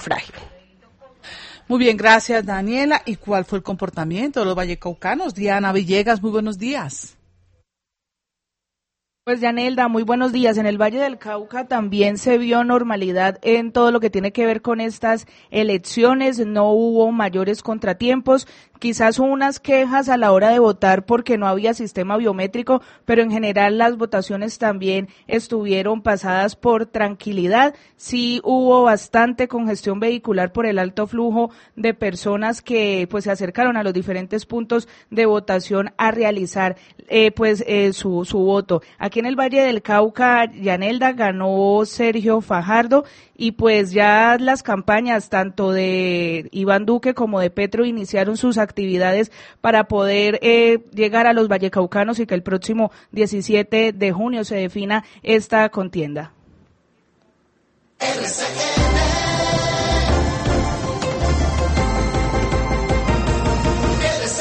frágil. Muy bien, gracias Daniela. ¿Y cuál fue el comportamiento de los vallecaucanos? Diana Villegas, muy buenos días. Pues Yanelda, muy buenos días. En el Valle del Cauca también se vio normalidad en todo lo que tiene que ver con estas elecciones, no hubo mayores contratiempos, quizás unas quejas a la hora de votar porque no había sistema biométrico, pero en general las votaciones también estuvieron pasadas por tranquilidad. Sí hubo bastante congestión vehicular por el alto flujo de personas que pues se acercaron a los diferentes puntos de votación a realizar su voto. Aquí en el Valle del Cauca, Yanelda, ganó Sergio Fajardo y pues ya las campañas tanto de Iván Duque como de Petro iniciaron sus actividades para poder llegar a los vallecaucanos y que el próximo 17 de junio se defina esta contienda. RCN